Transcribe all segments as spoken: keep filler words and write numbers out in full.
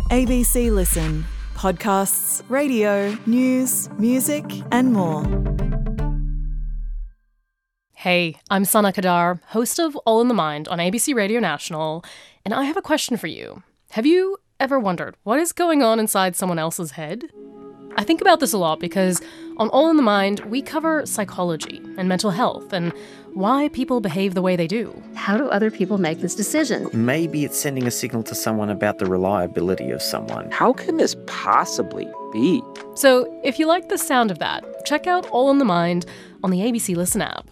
A B C Listen. Podcasts, radio, news, music and more. Hey, I'm Sana Kadar, host of All in the Mind on A B C Radio National, and I have a question for you. Have you ever wondered what is going on inside someone else's head? I think about this a lot because on All in the Mind, we cover psychology and mental health and why people behave the way they do. How do other people make this decision? Maybe it's sending a signal to someone about the reliability of someone. How can this possibly be? So if you like the sound of that, check out All in the Mind on the A B C Listen app.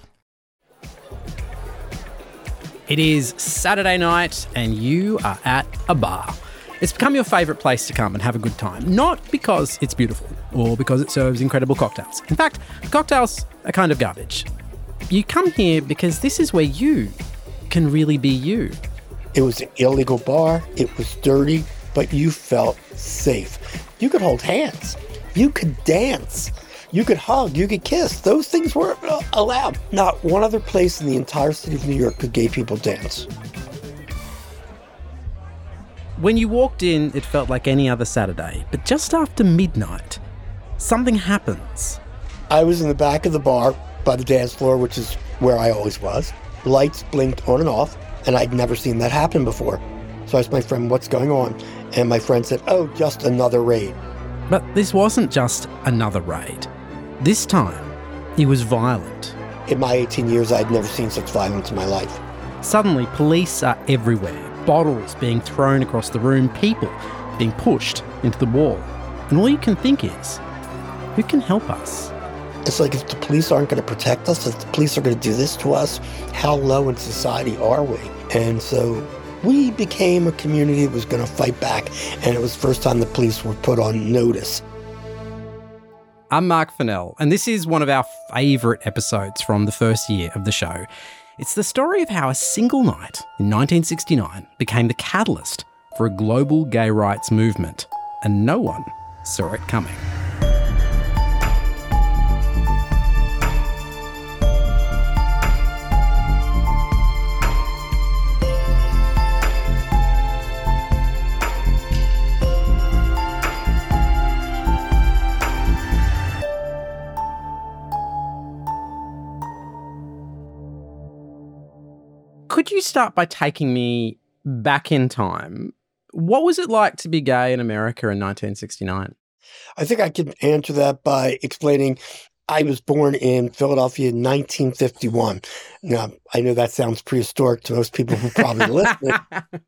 It is Saturday night and you are at a bar. It's become your favourite place to come and have a good time, not because it's beautiful or because it serves incredible cocktails. In fact, the cocktails are kind of garbage. You come here because this is where you can really be you. It was an illegal bar, it was dirty, but you felt safe. You could hold hands, you could dance, you could hug, you could kiss. Those things were allowed. Not one other place in the entire city of New York could gay people dance. When you walked in, it felt like any other Saturday, but just after midnight, something happens. I was in the back of the bar by the dance floor, which is where I always was. Lights blinked on and off, and I'd never seen that happen before. So I asked my friend, what's going on? And my friend said, oh, just another raid. But this wasn't just another raid. This time, it was violent. In my eighteen years, I'd never seen such violence in my life. Suddenly, police are everywhere. Bottles being thrown across the room, people being pushed into the wall. And all you can think is, who can help us? It's like, if the police aren't going to protect us, if the police are going to do this to us, how low in society are we? And so we became a community that was going to fight back, and it was the first time the police were put on notice. I'm Mark Fennell, and this is one of our favourite episodes from the first year of the show. It's the story of how a single night in nineteen sixty-nine became the catalyst for a global gay rights movement, and no one saw it coming. Could you start by taking me back in time? What was it like to be gay in America in nineteen sixty-nine? I think I can answer that by explaining I was born in Philadelphia in nineteen fifty-one. Now, I know that sounds prehistoric to most people who probably listen,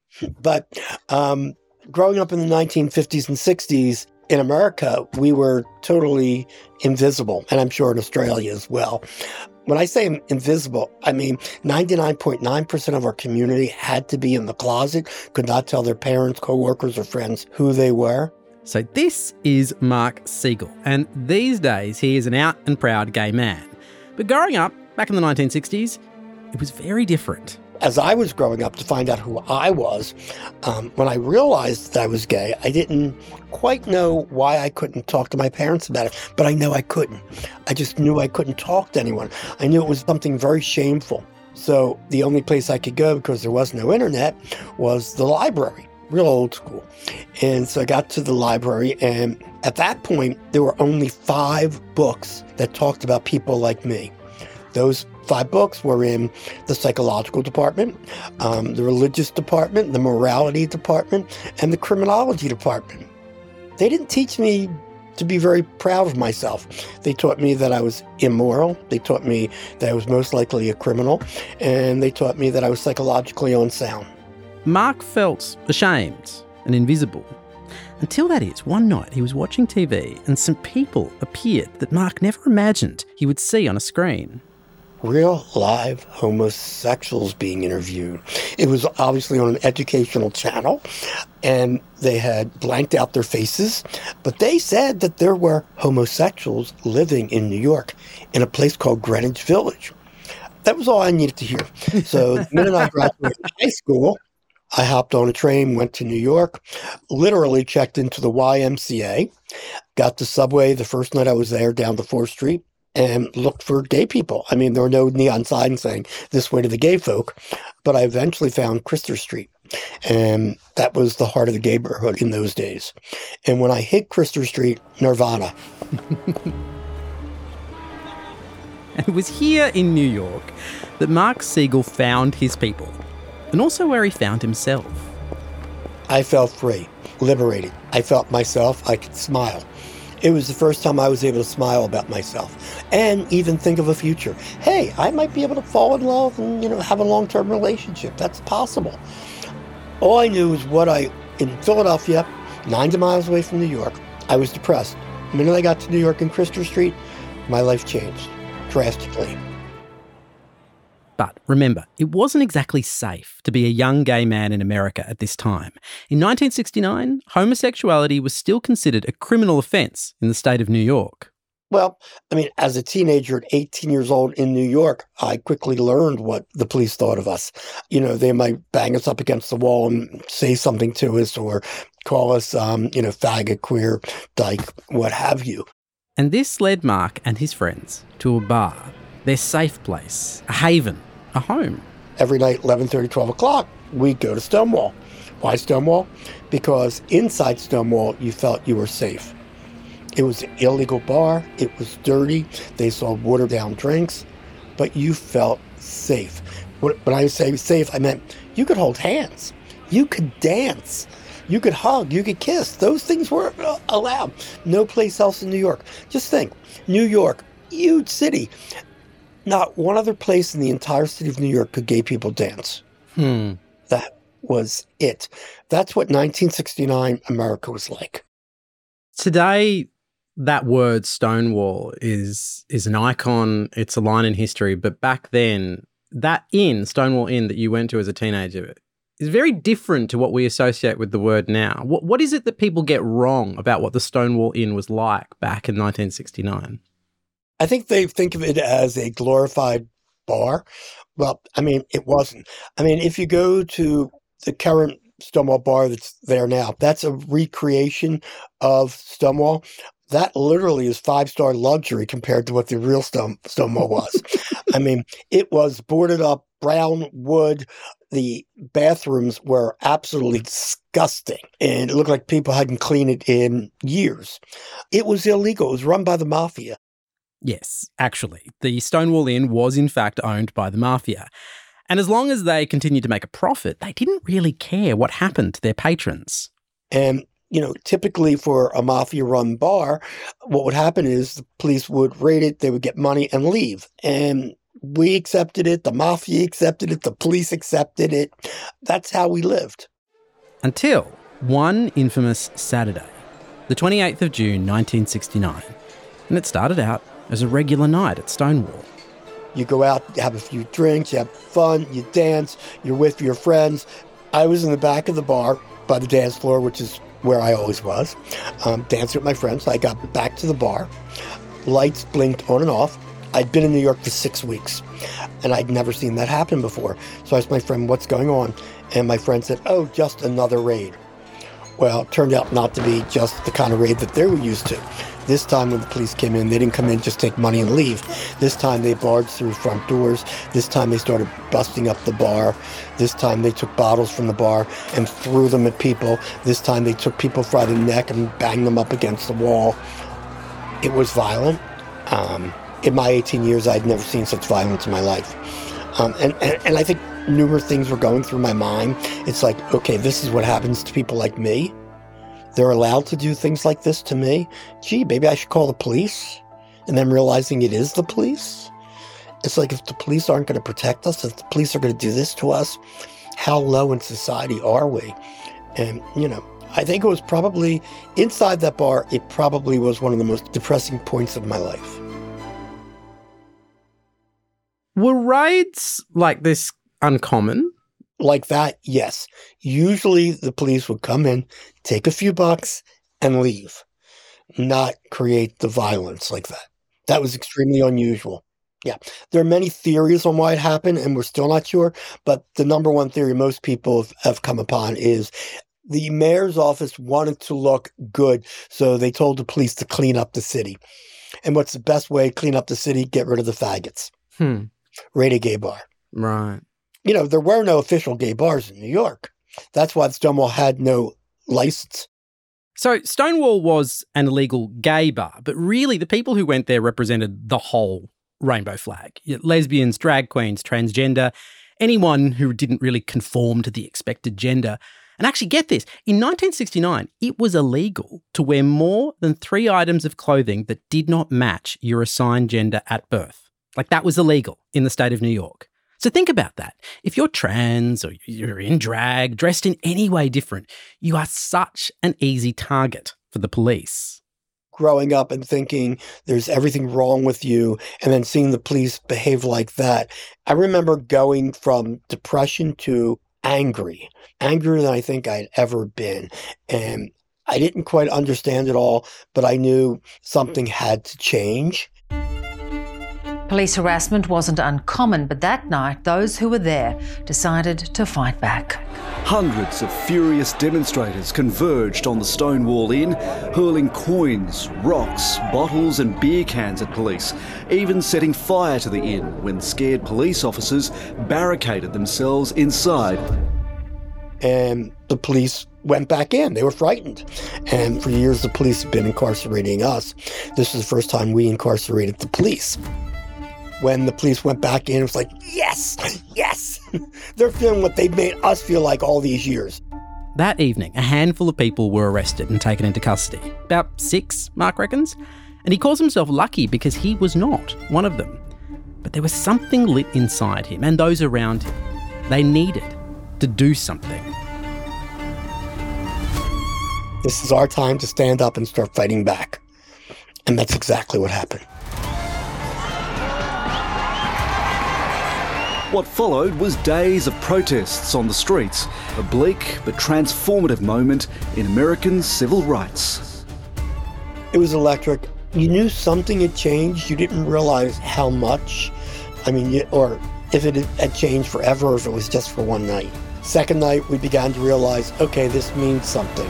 but um, growing up in the nineteen fifties and sixties, in America, we were totally invisible, and I'm sure in Australia as well. When I say invisible, I mean ninety-nine point nine percent of our community had to be in the closet, could not tell their parents, coworkers, or friends who they were. So this is Mark Siegel, and these days he is an out and proud gay man. But growing up, back in the nineteen sixties, it was very different. As I was growing up to find out who I was, um, when I realized that I was gay, I didn't quite know why I couldn't talk to my parents about it, but I know I couldn't. I just knew I couldn't talk to anyone. I knew it was something very shameful. So the only place I could go, because there was no internet, was the library, real old school. And so I got to the library, and at that point, there were only five books that talked about people like me. Those five books were in the psychological department, um, the religious department, the morality department, and the criminology department. They didn't teach me to be very proud of myself. They taught me that I was immoral. They taught me that I was most likely a criminal. And they taught me that I was psychologically unsound. Mark felt ashamed and invisible. Until that is, one night he was watching T V and some people appeared that Mark never imagined he would see on a screen. Real live homosexuals being interviewed. It was obviously on an educational channel, and they had blanked out their faces, but they said that there were homosexuals living in New York in a place called Greenwich Village. That was all I needed to hear. So the minute I graduated high school, I hopped on a train, went to New York, literally checked into the Y M C A, got the subway the first night I was there down to fourth Street, and looked for gay people. I mean, there were no neon signs saying this way to the gay folk, but I eventually found Christer Street. And that was the heart of the neighborhood in those days. And when I hit Christopher Street, Nirvana. And it was here in New York that Mark Siegel found his people, and also where he found himself. I felt free, liberated. I felt myself. I could smile. It was the first time I was able to smile about myself and even think of a future. Hey, I might be able to fall in love and, you know, have a long-term relationship. That's possible. All I knew was what I, in Philadelphia, ninety miles away from New York, I was depressed. The minute I got to New York and Christopher Street, my life changed drastically. But remember, it wasn't exactly safe to be a young gay man in America at this time. In nineteen sixty-nine, homosexuality was still considered a criminal offence in the state of New York. Well, I mean, as a teenager at eighteen years old in New York, I quickly learned what the police thought of us. You know, they might bang us up against the wall and say something to us or call us, um, you know, faggot, queer, dyke, what have you. And this led Mark and his friends to a bar, their safe place, a haven, a home. Every night, eleven thirty, twelve o'clock, we'd go to Stonewall. Why Stonewall? Because inside Stonewall, you felt you were safe. It was an illegal bar. It was dirty. They sold watered-down drinks, but you felt safe. When I say safe, I meant you could hold hands. You could dance. You could hug. You could kiss. Those things were allowed. No place else in New York. Just think, New York, huge city. Not one other place in the entire city of New York could gay people dance. Hmm. That was it. That's what nineteen sixty-nine America was like. Today, that word Stonewall is is an icon. It's a line in history. But back then, that inn, Stonewall Inn, that you went to as a teenager, is very different to what we associate with the word now. What What is it that people get wrong about what the Stonewall Inn was like back in nineteen sixty-nine? I think they think of it as a glorified bar. Well, I mean, it wasn't. I mean, if you go to the current Stonewall bar that's there now, that's a recreation of Stonewall. That literally is five-star luxury compared to what the real Stone, Stonewall was. I mean, it was boarded up, brown wood. The bathrooms were absolutely disgusting, and it looked like people hadn't cleaned it in years. It was illegal. It was run by the mafia. Yes, actually, the Stonewall Inn was in fact owned by the mafia. And as long as they continued to make a profit, they didn't really care what happened to their patrons. And, you know, typically for a mafia-run bar, what would happen is the police would raid it, they would get money and leave. And we accepted it, the mafia accepted it, the police accepted it. That's how we lived. Until one infamous Saturday, the twenty-eighth of June, nineteen sixty-nine. And it started out as a regular night at Stonewall. You go out, you have a few drinks, you have fun, you dance, you're with your friends. I was in the back of the bar by the dance floor, which is where I always was, um, dancing with my friends. I got back to the bar. Lights blinked on and off. I'd been in New York for six weeks, and I'd never seen that happen before. So I asked my friend, what's going on? And my friend said, oh, just another raid. Well, it turned out not to be just the kind of raid that they were used to. This time when the police came in, they didn't come in just take money and leave. This time they barged through front doors. This time they started busting up the bar. This time they took bottles from the bar and threw them at people. This time they took people by the neck and banged them up against the wall. It was violent. Um, in my eighteen years, I'd never seen such violence in my life. Um, and, and, and I think numerous things were going through my mind. It's like, okay, this is what happens to people like me. They're allowed to do things like this to me. Gee, maybe I should call the police. And then realizing it is the police. It's like, if the police aren't going to protect us, if the police are going to do this to us, how low in society are we? And, you know, I think it was probably, inside that bar, it probably was one of the most depressing points of my life. Were raids like this uncommon? Like that, yes. Usually the police would come in, take a few bucks, and leave. Not create the violence like that. That was extremely unusual. Yeah. There are many theories on why it happened, and we're still not sure. But the number one theory most people have come upon is the mayor's office wanted to look good, so they told the police to clean up the city. And what's the best way to clean up the city? Get rid of the faggots. Hmm. Raid a gay bar. Right. You know, there were no official gay bars in New York. That's why Stonewall had no license. So Stonewall was an illegal gay bar, but really the people who went there represented the whole rainbow flag. Lesbians, drag queens, transgender, anyone who didn't really conform to the expected gender. And actually, get this, in nineteen sixty-nine, it was illegal to wear more than three items of clothing that did not match your assigned gender at birth. Like, that was illegal in the state of New York. So think about that. If you're trans or you're in drag, dressed in any way different, you are such an easy target for the police. Growing up and thinking there's everything wrong with you and then seeing the police behave like that. I remember going from depression to angry, angrier than I think I'd ever been. And I didn't quite understand it all, but I knew something had to change. Police harassment wasn't uncommon, but that night, those who were there decided to fight back. Hundreds of furious demonstrators converged on the Stonewall Inn, hurling coins, rocks, bottles and beer cans at police, even setting fire to the inn when scared police officers barricaded themselves inside. And the police went back in. They were frightened. And for years, the police have been incarcerating us. This was the first time we incarcerated the police. When the police went back in, it was like, yes, yes. They're feeling what they've made us feel like all these years. That evening, a handful of people were arrested and taken into custody. About six, Mark reckons. And he calls himself lucky because he was not one of them. But there was something lit inside him and those around him. They needed to do something. This is our time to stand up and start fighting back. And that's exactly what happened. What followed was days of protests on the streets, a bleak but transformative moment in American civil rights. It was electric. You knew something had changed. You didn't realize how much. I mean, you, or if it had changed forever, or if it was just for one night. Second night, we began to realize, okay, this means something.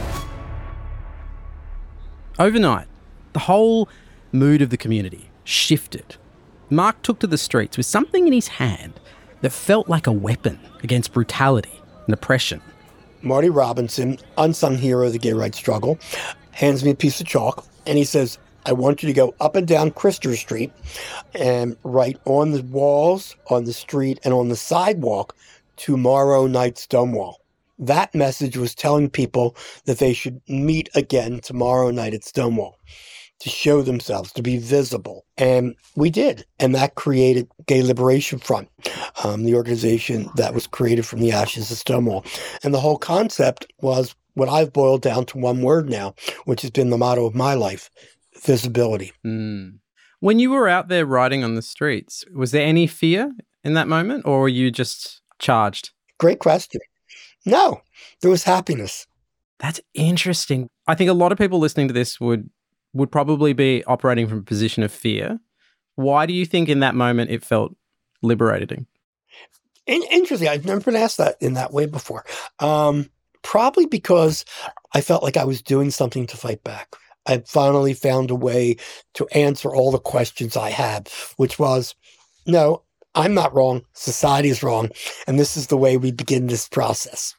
Overnight, the whole mood of the community shifted. Mark took to the streets with something in his hand that felt like a weapon against brutality and oppression. Marty Robinson, unsung hero of the gay rights struggle, hands me a piece of chalk, and he says, I want you to go up and down Christopher Street and write on the walls, on the street, and on the sidewalk, tomorrow night Stonewall. That message was telling people that they should meet again tomorrow night at Stonewall, to show themselves, to be visible. And we did. And that created Gay Liberation Front, um, the organization that was created from the ashes of Stonewall. And the whole concept was what I've boiled down to one word now, which has been the motto of my life, visibility. Mm. When you were out there riding on the streets, was there any fear in that moment, or were you just charged? Great question. No, there was happiness. That's interesting. I think a lot of people listening to this would would probably be operating from a position of fear. Why do you think in that moment it felt liberating? In- interesting. I've never been asked that in that way before. Um, probably because I felt like I was doing something to fight back. I finally found a way to answer all the questions I had, which was, no, I'm not wrong. Society is wrong. And this is the way we begin this process.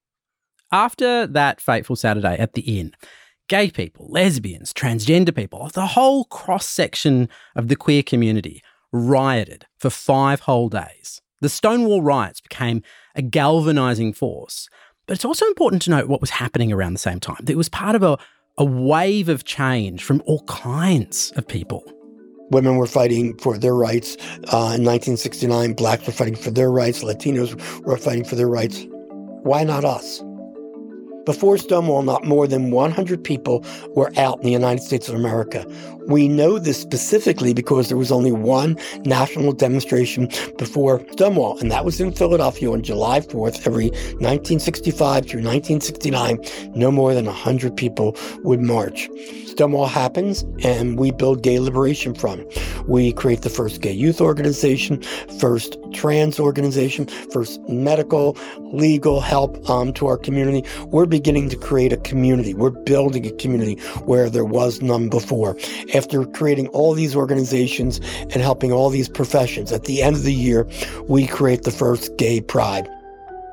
After that fateful Saturday at the inn, gay people, lesbians, transgender people, the whole cross-section of the queer community rioted for five whole days. The Stonewall riots became a galvanising force. But it's also important to note what was happening around the same time. It was part of a, a wave of change from all kinds of people. Women were fighting for their rights. Uh, in nineteen sixty-nine, blacks were fighting for their rights. Latinos were fighting for their rights. Why not us? Before Stonewall, not more than one hundred people were out in the United States of America. We know this specifically because there was only one national demonstration before Stonewall, and that was in Philadelphia on July fourth. Every nineteen sixty-five through nineteen sixty-nine, no more than one hundred people would march. Stonewall happens, and we build Gay Liberation Front. We create the first gay youth organization, first trans organization, first medical, legal help um, to our community. We're beginning to create a community. We're building a community where there was none before. After creating all these organizations and helping all these professions, at the end of the year, we create the first gay pride.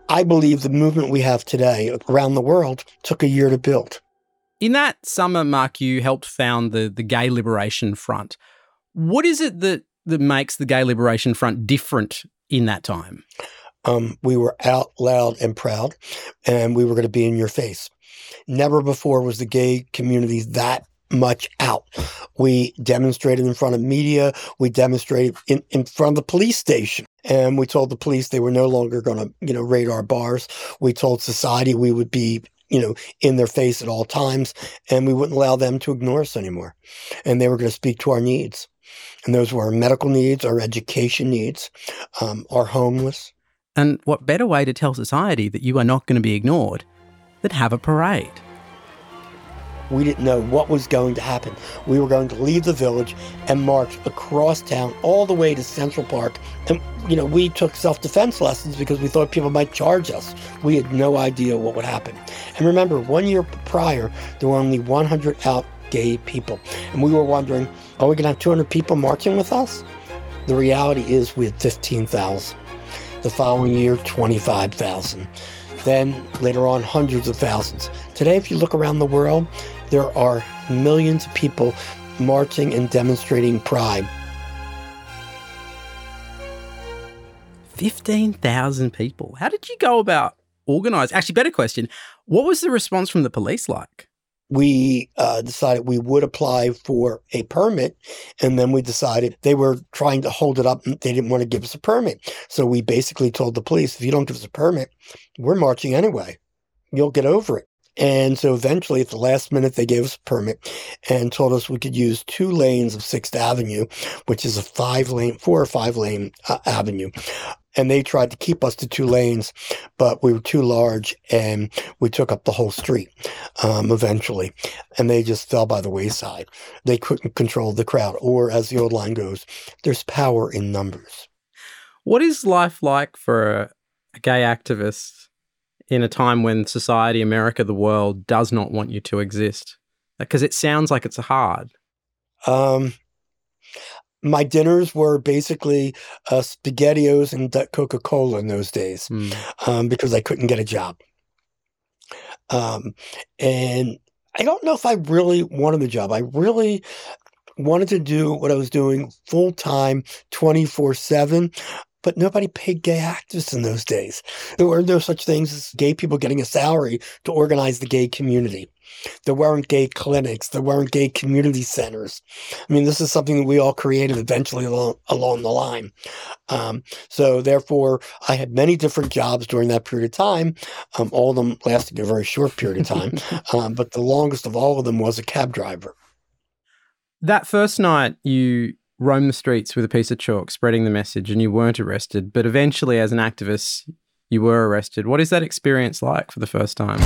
I believe the movement we have today around the world took a year to build. In that summer, Mark, you helped found the, the Gay Liberation Front. What is it that, that makes the Gay Liberation Front different in that time? Um, we were out loud and proud, and we were going to be in your face. Never before was the gay community that much out. We demonstrated in front of media. We demonstrated in, in front of the police station. And we told the police they were no longer going to, you know, raid our bars. We told society we would be, you know, in their face at all times, and we wouldn't allow them to ignore us anymore. And they were going to speak to our needs. And those were our medical needs, our education needs, um, our homeless. And what better way to tell society that you are not going to be ignored than have a parade? We didn't know what was going to happen. We were going to leave the village and march across town all the way to Central Park. And, you know, we took self-defense lessons because we thought people might charge us. We had no idea what would happen. And remember, one year prior, there were only one hundred out gay people. And we were wondering, are we going to have two hundred people marching with us? The reality is we had fifteen thousand. The following year, twenty-five thousand. Then later on, hundreds of thousands. Today, if you look around the world, there are millions of people marching and demonstrating pride. fifteen thousand people. How did you go about organising? Actually, better question, what was the response from the police like? We uh, decided we would apply for a permit, and then we decided they were trying to hold it up and they didn't want to give us a permit. So we basically told the police, if you don't give us a permit, we're marching anyway. You'll get over it. And so eventually, at the last minute, they gave us a permit and told us we could use two lanes of sixth Avenue, which is a five-lane, four or five-lane uh, avenue. And they tried to keep us to two lanes, but we were too large, and we took up the whole street um, eventually. And they just fell by the wayside. They couldn't control the crowd. Or, as the old line goes, there's power in numbers. What is life like for a, a gay activist in a time when society, America, the world does not want you to exist? Because it sounds like it's hard. Um, my dinners were basically uh, SpaghettiOs and Coca-Cola in those days mm. um, because I couldn't get a job. Um, and I don't know if I really wanted the job. I really wanted to do what I was doing full-time, twenty-four seven. But nobody paid gay activists in those days. There were no such things as gay people getting a salary to organize the gay community. There weren't gay clinics. There weren't gay community centers. I mean, this is something that we all created eventually along, along the line. Um, so therefore, I had many different jobs during that period of time. Um, all of them lasting a very short period of time. um, but the longest of all of them was a cab driver. That first night, you roam the streets with a piece of chalk, spreading the message, and you weren't arrested. But eventually, as an activist, you were arrested. What is that experience like for the first time?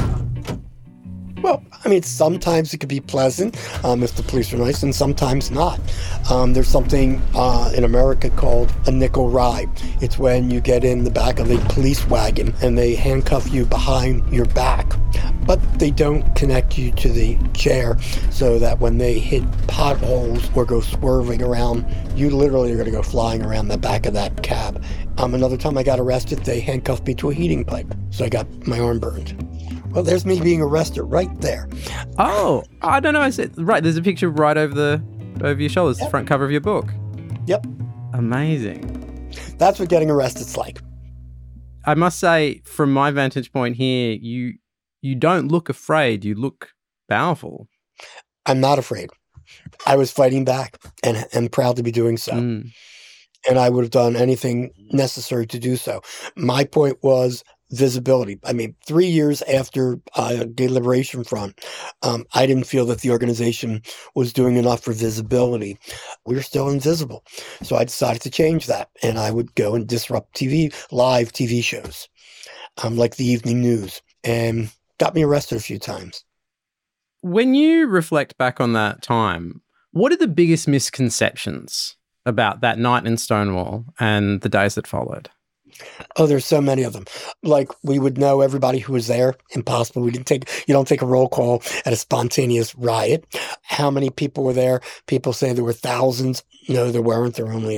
Well, I mean, sometimes it could be pleasant um, if the police are nice, and sometimes not. Um, there's something uh, in America called a nickel ride. It's when you get in the back of a police wagon and they handcuff you behind your back, but they don't connect you to the chair so that when they hit potholes or go swerving around, you literally are going to go flying around the back of that cab. Um, another time I got arrested, they handcuffed me to a heating pipe, so I got my arm burned. Well, there's me being arrested right there. Oh, I don't know. I said right. There's a picture right over the over your shoulders, yep. The front cover of your book. Yep. Amazing. That's what getting arrested's like. I must say, from my vantage point here, you you don't look afraid. You look powerful. I'm not afraid. I was fighting back, and and proud to be doing so. Mm. And I would have done anything necessary to do so. My point was visibility. I mean, three years after uh, Gay Liberation Front, um, I didn't feel that the organization was doing enough for visibility. We were still invisible. So I decided to change that. And I would go and disrupt T V, live T V shows, um, like the evening news, and got me arrested a few times. When you reflect back on that time, what are the biggest misconceptions about that night in Stonewall and the days that followed? Oh, there's so many of them. Like, we would know everybody who was there. Impossible. We didn't take, you don't take a roll call at a spontaneous riot. How many people were there? People say there were thousands. No, there weren't. There were only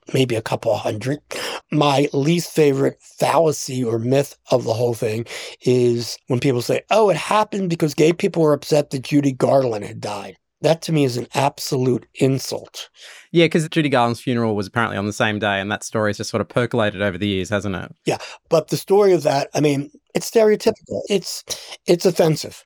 maybe a couple hundred. My least favorite fallacy or myth of the whole thing is when people say, oh, it happened because gay people were upset that Judy Garland had died. That to me is an absolute insult. Yeah, because Judy Garland's funeral was apparently on the same day, and that story's just sort of percolated over the years, hasn't it? Yeah, but the story of that, I mean, it's stereotypical. It's it's offensive.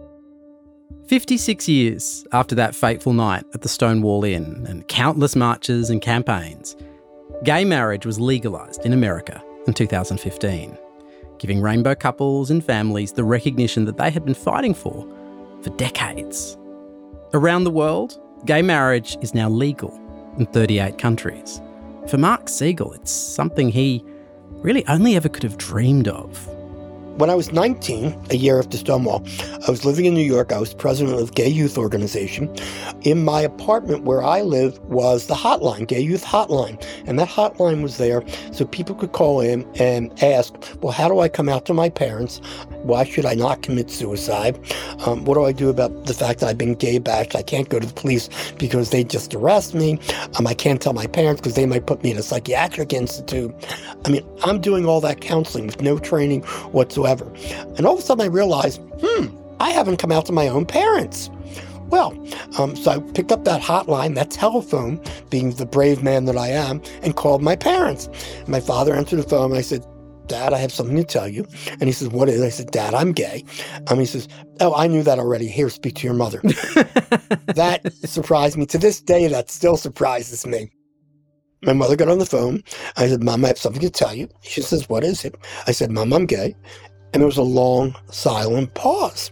fifty-six years after that fateful night at the Stonewall Inn and countless marches and campaigns, gay marriage was legalised in America in two thousand fifteen, giving rainbow couples and families the recognition that they had been fighting for for decades. Around the world, gay marriage is now legal in thirty-eight countries. For Mark Siegel, it's something he really only ever could have dreamed of. When I was nineteen, a year after Stonewall, I was living in New York. I was president of Gay Youth Organization. In my apartment where I lived was the hotline, Gay Youth Hotline. And that hotline was there so people could call in and ask, well, how do I come out to my parents? Why should I not commit suicide? Um, what do I do about the fact that I've been gay bashed? I can't go to the police because they just arrest me. Um, I can't tell my parents because they might put me in a psychiatric institute. I mean, I'm doing all that counseling with no training whatsoever. And all of a sudden I realized, hmm, I haven't come out to my own parents. Well, um, so I picked up that hotline, that telephone, being the brave man that I am, and called my parents. My father answered the phone, and I said, Dad, I have something to tell you. And he says, what is it? I said, Dad, I'm gay. Um, he says, oh, I knew that already. Here, speak to your mother. That surprised me. To this day, that still surprises me. My mother got on the phone. I said, Mom, I have something to tell you. She says, what is it? I said, Mom, I'm gay. And there was a long, silent pause.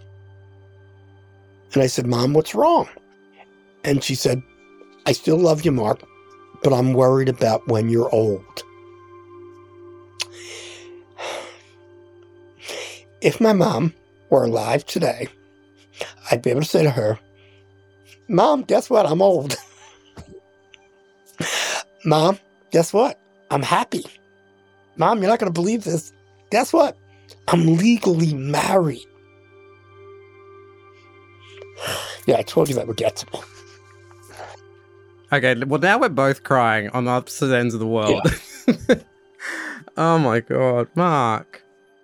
And I said, Mom, what's wrong? And she said, I still love you, Mark, but I'm worried about when you're old. If my mom were alive today, I'd be able to say to her, Mom, guess what? I'm old. Mom, guess what? I'm happy. Mom, you're not going to believe this. Guess what? I'm legally married. Yeah, I told you that would get to me. Okay, well, now we're both crying on the opposite ends of the world. Yeah. Oh my God, Mark.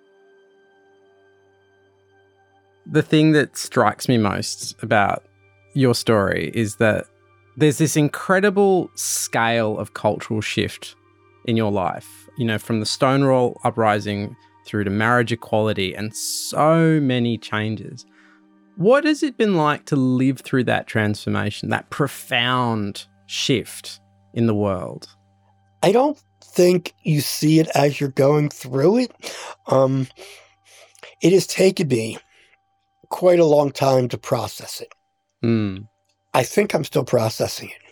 The thing that strikes me most about your story is that there's this incredible scale of cultural shift in your life, you know, from the Stonewall uprising through to marriage equality and so many changes. What has it been like to live through that transformation, that profound shift in the world? I don't think you see it as you're going through it. Um, it has taken me quite a long time to process it. Mm. I think I'm still processing it.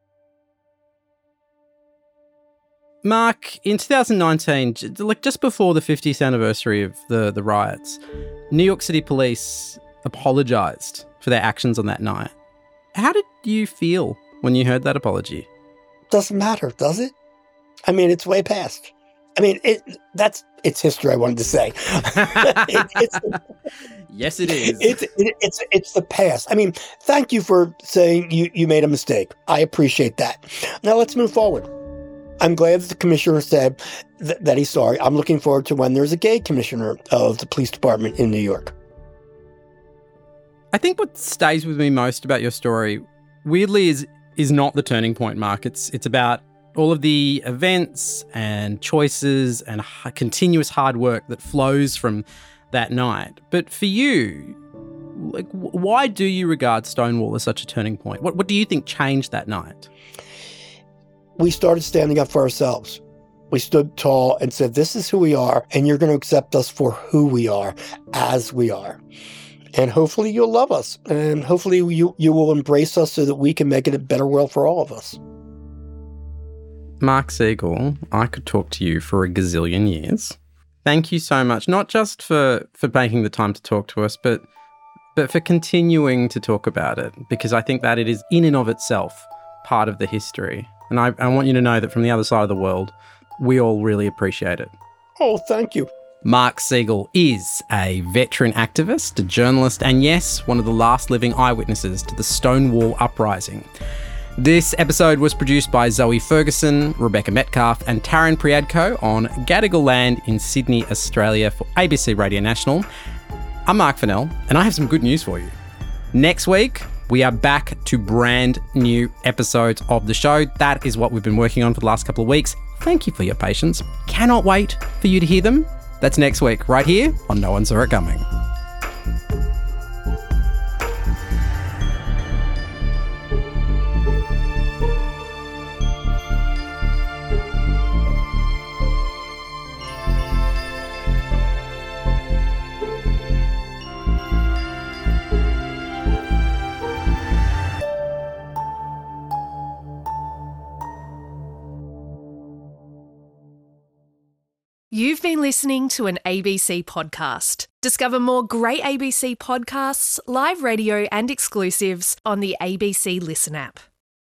Mark, in two thousand nineteen, like just before the fiftieth anniversary of the, the riots, New York City police apologised for their actions on that night. How did you feel when you heard that apology? Doesn't matter, does it? I mean, it's way past. I mean, it that's it's history, I wanted to say. it, it's, yes, it is. It's, it, it's, it's the past. I mean, thank you for saying you, you made a mistake. I appreciate that. Now let's move forward. I'm glad that the commissioner said th- that he's sorry. I'm looking forward to when there's a gay commissioner of the police department in New York. I think what stays with me most about your story, weirdly, is is not the turning point, Mark. It's it's about all of the events and choices and h- continuous hard work that flows from that night. But for you, like, w- why do you regard Stonewall as such a turning point? What what do you think changed that night? We started standing up for ourselves. We stood tall and said, this is who we are, and you're going to accept us for who we are, as we are. And hopefully you'll love us, and hopefully you, you will embrace us so that we can make it a better world for all of us. Mark Siegel, I could talk to you for a gazillion years. Thank you so much, not just for, for making the time to talk to us, but but for continuing to talk about it, because I think that it is in and of itself part of the history. And I, I want you to know that from the other side of the world, we all really appreciate it. Oh, thank you. Mark Siegel is a veteran activist, a journalist, and yes, one of the last living eyewitnesses to the Stonewall uprising. This episode was produced by Zoe Ferguson, Rebecca Metcalf and Taryn Priadko on Gadigal land in Sydney, Australia for A B C Radio National. I'm Mark Fennell and I have some good news for you. Next week, we are back to brand new episodes of the show. That is what we've been working on for the last couple of weeks. Thank you for your patience. Cannot wait for you to hear them. That's next week, right here on No One Saw It Coming. You've been listening to an A B C podcast. Discover more great A B C podcasts, live radio and exclusives on the A B C Listen app.